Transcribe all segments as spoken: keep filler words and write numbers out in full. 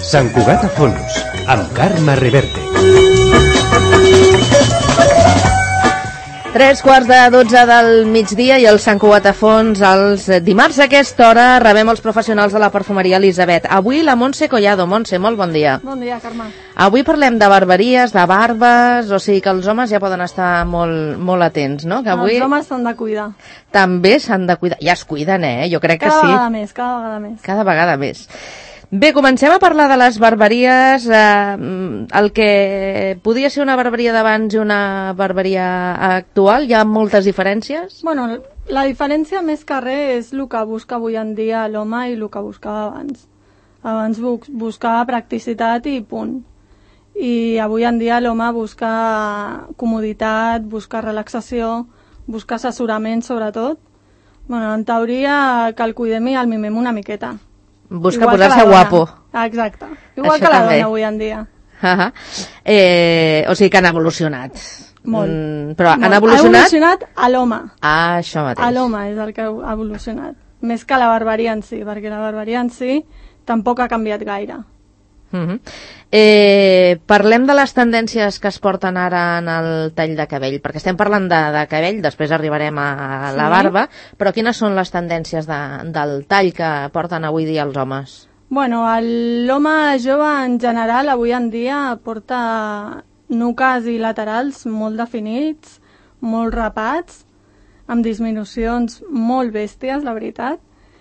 Sant Cugat a Fons, amb Carme Reverte. Tres quarts de dotze del migdia i el Sant Cugat a Fons. Els dimarts a aquesta hora rebem els professionals de la perfumeria Elisabet. Avui la Montse Collado. Montse, molt bon dia. Bon dia, Carme. Avui parlem de barberies, de barbes, o sigui que els homes ja poden estar molt, molt atents, no? Que avui Els homes s'han de cuidar. també s'han de cuidar. Ja es cuiden, eh? Jo crec que Cada sí. vegada més, cada vegada més. Cada vegada més. Bé, comencem a parlar de les barberies. Eh, el que podia ser una barberia d'abans i una barberia actual, hi ha moltes diferències? Bueno, la diferència més que res és el que busca avui en dia l'home i el que buscava abans. Abans buscava practicitat i punt. I avui en dia l'home busca comoditat, busca relaxació, busca assessorament sobretot. Bueno, en teoria que el cuidem i el mimem una miqueta. Busca posar-se guapo. Exacte. Igual Això que la també. dona avui en dia. Uh -huh. eh, o sigui que han evolucionat. Molt. Mm, però Molt. han evolucionat... Ha evolucionat a l'home. Ah, això mateix. A l'home és el que ha evolucionat. Més que la barberia en si, perquè la barberia en si tampoc ha canviat gaire. Uh -huh. eh, parlem de les tendències que es porten ara en el tall de cabell, perquè estem parlant de, de cabell, després arribarem a la Sí. barba, però quines són les tendències de, del tall que porten avui dia els homes? Bueno, l'home jove en general avui en dia porta nuques i laterals molt definits, molt rapats, amb disminucions molt bèsties, la veritat,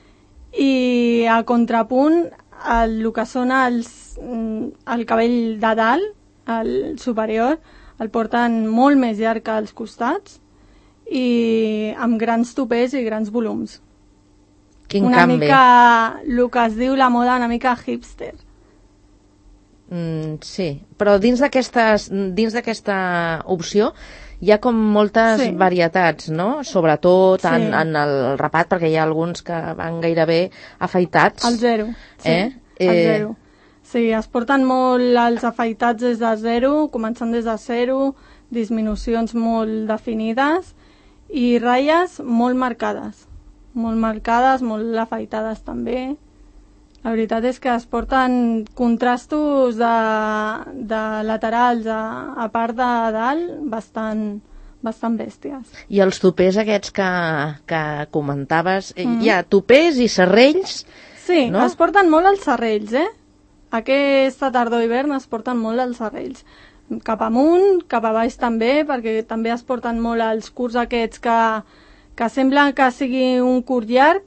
i a contrapunt el, el que són els, el cabell de dalt, el superior, el porten molt més llarg que als costats i amb grans topers i grans volums. Quin una canvi? mica el que es diu la moda una mica hipster. Mm, sí, però dins d'aquestes dins d'aquesta opció hi ha com moltes Sí. varietats, no? Sobretot en, Sí. en el rapat, perquè hi ha alguns que van gairebé afaitats. El zero. Sí, Eh? el Eh, zero. Sí, es porten molt els afaitats des de zero, començant des de zero, disminucions molt definides i ratlles molt marcades. Molt marcades, molt afeitades també. La veritat és que es porten contrastos de, de laterals a, a part de dalt bastant, bastant bèsties. I els topers aquests que, que comentaves, eh, Mm. hi ha topers i serrells. Sí, No? no? Es porten molt els serrells, eh? Aquesta tardor-hivern es porten molt els serrells. Cap amunt, cap a baix també, perquè també es porten molt els curts aquests que, que semblen que sigui un curt llarg,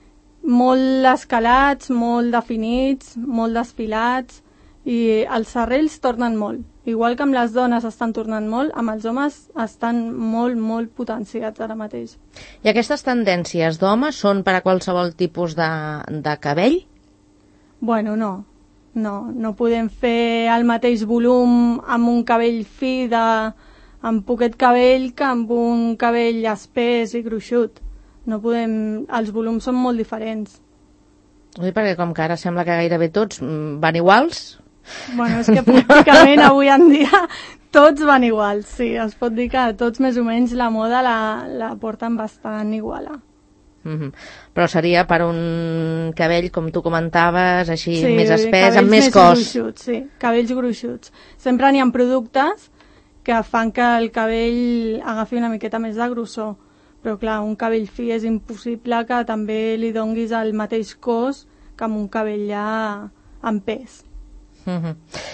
molt escalats, molt definits, molt desfilats, i els serrells tornen molt. Igual que amb les dones estan tornant molt, amb els homes estan molt, molt potenciats ara mateix. I aquestes tendències d'homes són per a qualsevol tipus de, de cabell? Bueno, no. No, no podem fer el mateix volum amb un cabell fi de, amb poquet cabell que amb un cabell espès i gruixut. No podem... Els volums són molt diferents. Ui, perquè com que ara sembla que gairebé tots mm, van iguals. Bueno, és que pràcticament avui en dia tots van iguals, sí. Es pot dir que tots més o menys la moda la, la porten bastant iguala. Mm-hmm. Però seria per un cabell, com tu comentaves, així Sí, més espès, cabells amb més més cos. Gruixuts, sí, cabells gruixuts. Sempre n'hi ha productes que fan que el cabell agafi una miqueta més de grossor. Però clar, un cabell fi és impossible que també li donguis el mateix cos que amb un cabell ja en pes. Mm-hmm.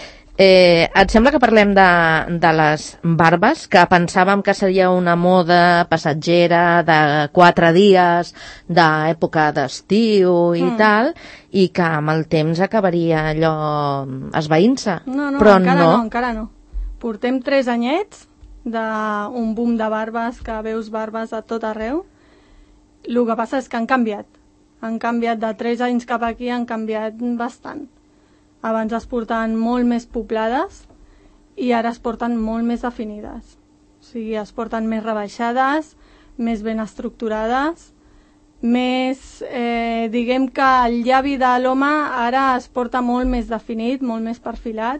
Eh, et sembla que parlem de, de les barbes, que pensàvem que seria una moda passatgera de quatre dies, d'època d'estiu i Mm. tal, i que amb el temps acabaria allò esvaint-se. No, no, Però encara no. no, encara no. Portem tres anyets d'un boom de barbes, que veus barbes a tot arreu. El que passa és que han canviat. Han canviat de tres anys cap aquí, han canviat bastant. Abans es portaven molt més poblades i ara es porten molt més definides. O sigui, es porten més rebaixades, més ben estructurades, més, eh, diguem que el llavi de l'home ara es porta molt més definit, molt més perfilat,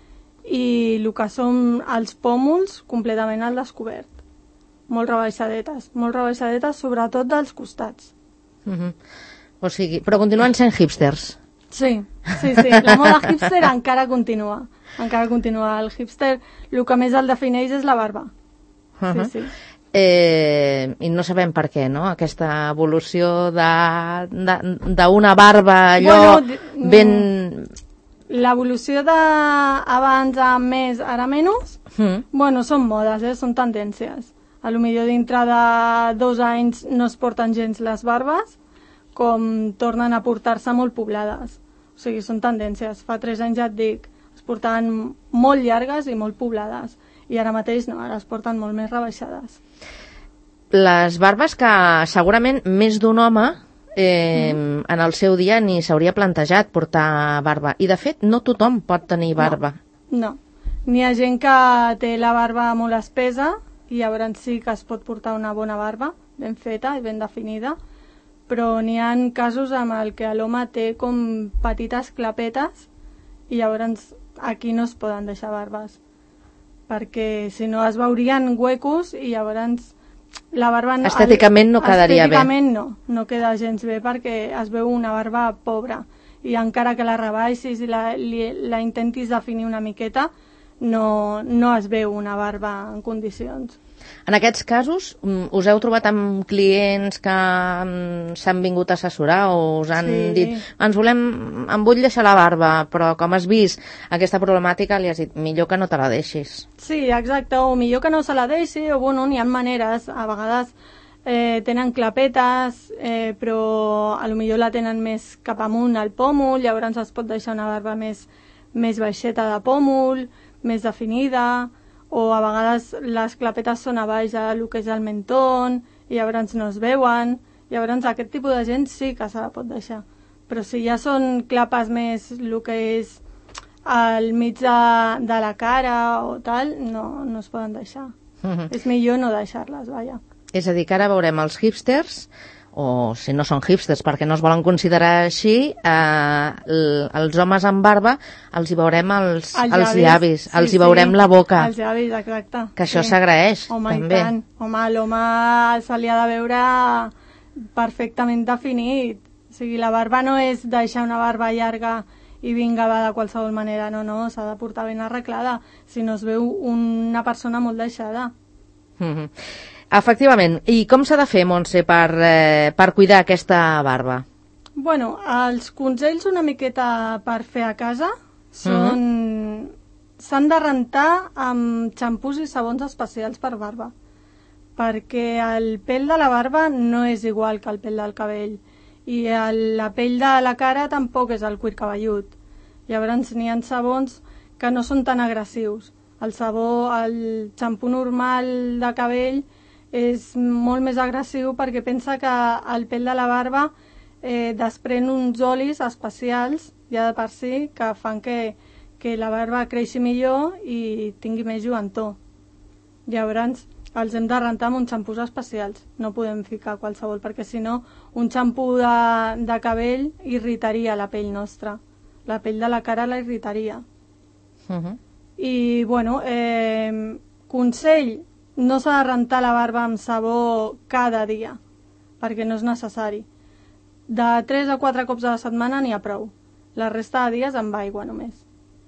i el que són els pòmuls completament al descobert. Molt rebaixadetes, molt rebaixadetes sobretot dels costats. Mm-hmm. O sigui, però continuen sent hipsters. Sí, sí, sí. La moda hipster encara continua. Encara continua. El hipster, el que més el defineix és la barba. Uh-huh. Sí, sí. Eh, I no sabem per què, no? Aquesta evolució d'una barba allò bueno, ben... L'evolució d'abans a més, ara menys, Mm. bueno, són modes, eh? Són tendències. A lo millor dintre de dos anys no es porten gens les barbes, com tornen a portar-se molt poblades. O sigui, són tendències. Fa tres anys ja et dic, es portaven molt llargues i molt poblades. I ara mateix no, ara es porten molt més rebaixades. Les barbes que segurament més d'un home eh, mm. en el seu dia ni s'hauria plantejat portar barba. I de fet no tothom pot tenir barba. No, no. N'hi ha gent que té la barba molt espesa i llavors sí que es pot portar una bona barba, ben feta i ben definida, però n'hi ha casos amb el que l'home té com petites clapetes i llavors aquí no es poden deixar barbes, perquè si no es veurien huecos i llavors la barba... No, estèticament no quedaria bé. Estèticament no, no queda gens bé perquè es veu una barba pobra i encara que la rebaixis i la, li, la intentis definir una miqueta, no, no es veu una barba en condicions. En aquests casos, us heu trobat amb clients que s'han vingut a assessorar o us han sí. dit ens volem, em vull deixar la barba, però com has vist aquesta problemàtica li has dit millor que no te la deixis. Sí, exacte, o millor que no se la deixi, o bueno, n'hi ha maneres, a vegades eh, tenen clapetes, eh, però a lo millor la tenen més cap amunt al pòmul, llavors es pot deixar una barba més, més baixeta de pòmul, més definida, o a vegades les clapetes són a baix del que és el mentón i llavors no es veuen, llavors aquest tipus de gent sí que se la pot deixar, però si ja són clapes més el que és al mig de, de la cara o tal, no, no es poden deixar. Uh-huh. És millor no deixar-les, vaja. És a dir, que ara veurem els hipsters, o si no són hipsters perquè no es volen considerar així, eh, els homes amb barba els hi veurem els, els llavis, els, llavis, sí, els hi veurem sí, la boca. Els llavis, exacte. Que això sí. s'agraeix, home, també. Home, home, l'home se li ha de veure perfectament definit. O sigui, la barba no és deixar una barba llarga i vinga, va de qualsevol manera, no, no, s'ha de portar ben arreglada, si no es veu una persona molt deixada. Mm-hmm. Efectivament. I com s'ha de fer, Montse, per, eh, per cuidar aquesta barba? Bueno, els consells una miqueta per fer a casa són... Mm-hmm. S'han de rentar amb xampús i sabons especials per barba, perquè el pèl de la barba no és igual que el pèl del cabell i el, la pell de la cara tampoc és el cuir cabellut. Llavors n'hi ha sabons que no són tan agressius. El sabó, el xampú normal de cabell és molt més agressiu perquè pensa que el pèl de la barba eh, desprèn uns olis especials ja de per si que fan que, que la barba creixi millor i tingui més lluentor. Llavors els hem de rentar amb uns xampús especials, no podem ficar qualsevol perquè si no un xampú de, de cabell irritaria la pell nostra, la pell de la cara la irritaria. Uh-huh. I bueno, eh, consell, no s'ha de rentar la barba amb sabó cada dia, perquè no és necessari. De tres a quatre cops a la setmana n'hi ha prou. La resta de dies amb aigua només.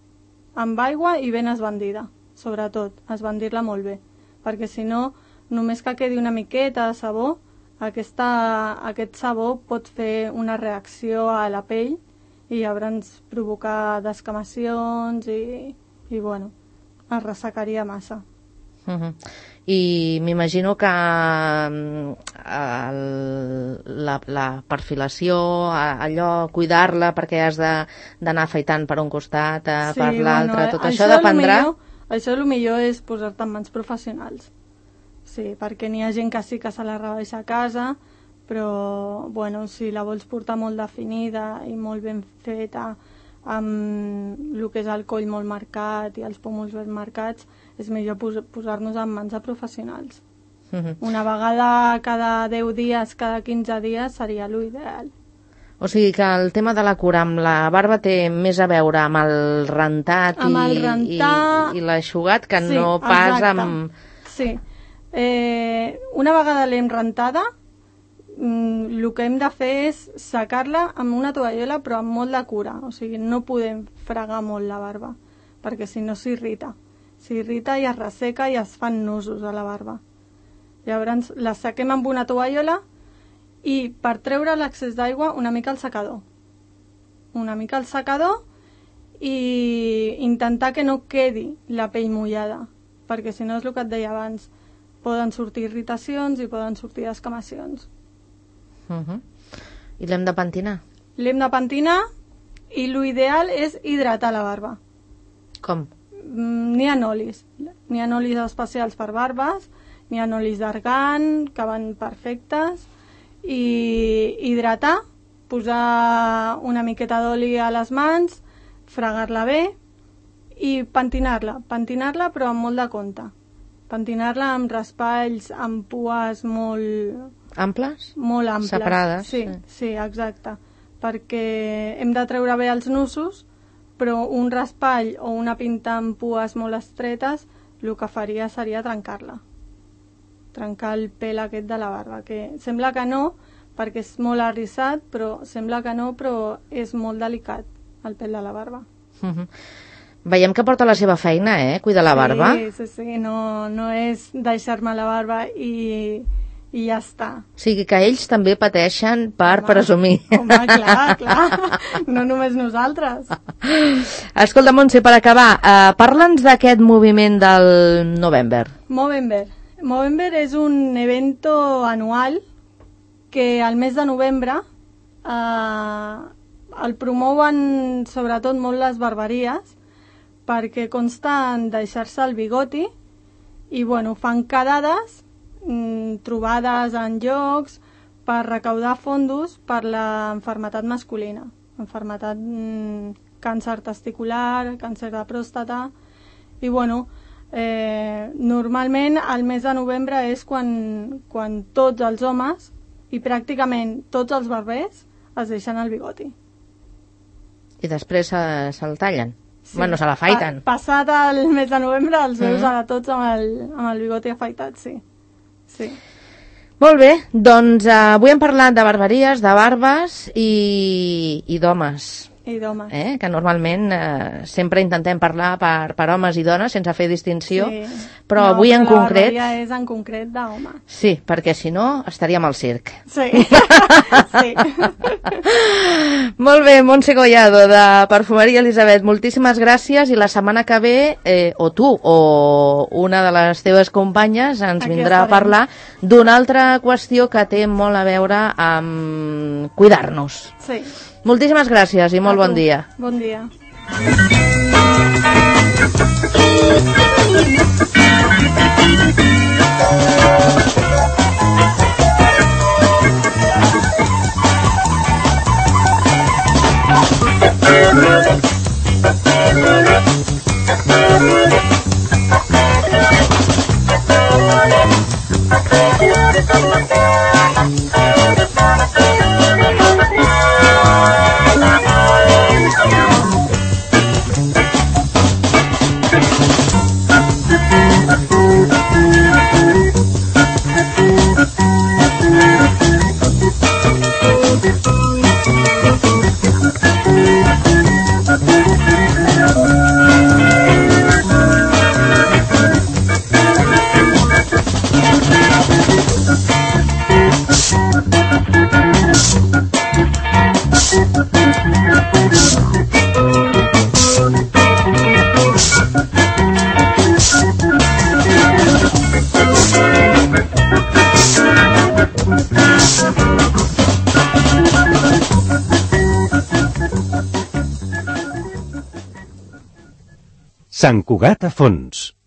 Amb aigua i ben esbandida, sobretot, esbandir-la molt bé, perquè si no, només que quedi una miqueta de sabó, aquesta, aquest sabó pot fer una reacció a la pell i llavors provocar descamacions i, i bueno, es ressecaria massa. Uh-huh. I m'imagino que el, la, la perfilació, allò, cuidar-la perquè has d'anar afaitant per un costat, sí, per l'altre, bueno, tot això, això dependrà... Millor, això el millor és posar-te en mans professionals. Sí, perquè n'hi ha gent que sí que se la rebaixa a casa, però bueno, si la vols portar molt definida i molt ben feta, amb el que és el coll molt marcat i els pòmuls ben marcats, és millor pos posar-nos en mans de professionals. Uh-huh. Una vegada cada deu dies, cada quinze dies seria l'ideal. O sigui que el tema de la cura amb la barba té més a veure amb el rentat amb el i, rentar... i, i l'aixugat que sí, no pas exacte. amb... Sí. Eh, una vegada l'hem rentada, el que hem de fer és secar-la amb una tovallola però amb molt de cura, o sigui, no podem fregar molt la barba perquè si no s'irrita s'irrita i es resseca i es fan nusos a la barba. Llavors la sequem amb una tovallola i per treure l'excés d'aigua una mica al secador una mica al secador i intentar que no quedi la pell mullada perquè si no és el que et deia abans, poden sortir irritacions i poden sortir escamacions. Uh-huh. I l'hem de pentinar? L'hem de pentinar i l'ideal és hidratar la barba. Com? N'hi ha olis. N'hi ha olis especials per barbes, n'hi ha olis d'argan, que van perfectes, i hidratar, posar una miqueta d'oli a les mans, fregar-la bé i pentinar-la. Pentinar-la però amb molt de compte. Pentinar-la amb raspalls, amb pues molt... Amples? Molt amples. Separades. Sí, sí, exacte. Perquè hem de treure bé els nusos, però un raspall o una pinta amb pues molt estretes el que faria seria trencar-la. Trencar el pèl aquest de la barba, que sembla que no, perquè és molt arrissat, però sembla que no, però és molt delicat el pèl de la barba. Uh-huh. Veiem que porta la seva feina, eh? Cuidar la barba. Sí, sí, sí, no, no és deixar-me la barba i... i ja està. O sigui que ells també pateixen per home, presumir. Home, clar, clar. No només nosaltres. Escolta, Montse, per acabar, eh, parla'ns d'aquest moviment del Movember. Movember. Movember és un evento anual que al mes de novembre eh, el promouen sobretot molt les barberies perquè consta en deixar-se el bigoti i bueno, fan quedades trobades en llocs per recaudar fondos per l'enfermetat masculina, enfermetat mm, càncer testicular, càncer de pròstata i bueno, eh, normalment el mes de novembre és quan, quan tots els homes i pràcticament tots els barbers es deixen el bigoti. I després se, se'l tallen? Sí. Bueno, se l'afaiten. Pa, passat el mes de novembre els veus mm. a tots amb el, amb el bigoti afaitat, sí. Sí. Molt bé, doncs uh, avui hem parlat de barberies, de barbes i, i d'homes. I d'homes. Eh? Que normalment uh, sempre intentem parlar per, per homes i dones sense fer distinció, sí. però no, avui en la concret... La barberia és en concret d'home. Sí, perquè si no estaríem al circ. Sí. Sí. Molt bé, Montse Collado, de Perfumeria Elisabet, moltíssimes gràcies i la setmana que ve, eh, o tu o una de les teves companyes ens Aquí vindrà estarem. a parlar d'una altra qüestió que té molt a veure amb cuidar-nos. Sí. Moltíssimes gràcies i molt bon dia. Bon dia. Sant Cugat a fons.